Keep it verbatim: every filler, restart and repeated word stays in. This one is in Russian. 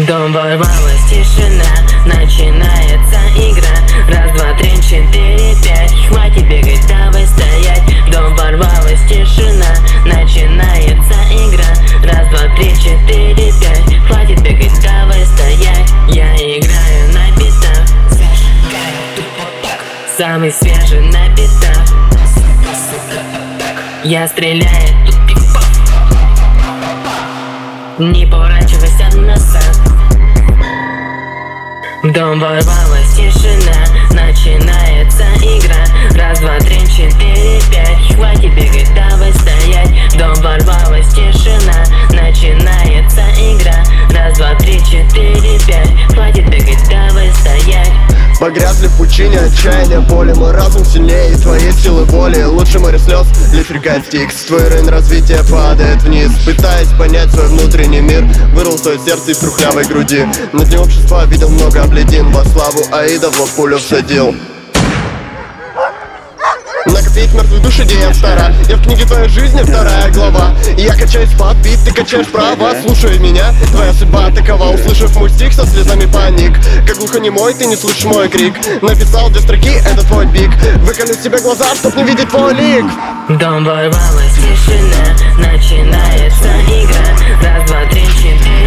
В дом ворвалась тишина, начинается игра. Раз, два, три, четыре, пять. Хватит бегать, давай стоять. В дом ворвалась тишина, начинается игра. Раз, два, три, четыре, пять. Хватит бегать, давай стоять. Я играю на битах, самый свежий на битах. Я стреляю тут пик-пак. Не поворачивайся назад. В дом ворвалась тишина, начинается игра. Раз, два, три, четыре, пять. Хватит бегать, давай стоять. В дом ворвалась тишина, начинается игра. Раз, два, три, четыре, пять. Хватит бегать, давай стоять. Погрязли в пучине отчаяния, боли. Мой разум сильнее твоей силы воли. Лучше море слез, лишь река Стикс. Твой рейн развития падает вниз. Пытаясь понять свой внутренний мир, вырвал свое сердце из трухлявой груди. На дне общества видел много обледин. Во славу Аида в лоб пулю всадил. Накопить мертвых душ идеям стара. Я в книге твоей жизни вторая глава. Я качаюсь под бит, ты качаешь права. Слушай меня, твоя судьба такова. Услышав мой стих, со слезами паник. Как глухонемой, ты не слышишь мой крик. Написал две строки, это твой биг. Выколи себе глаза, чтоб не видеть твой лик. В дом ворвалась тишина, начинается игра. Раз, два, три, четыре.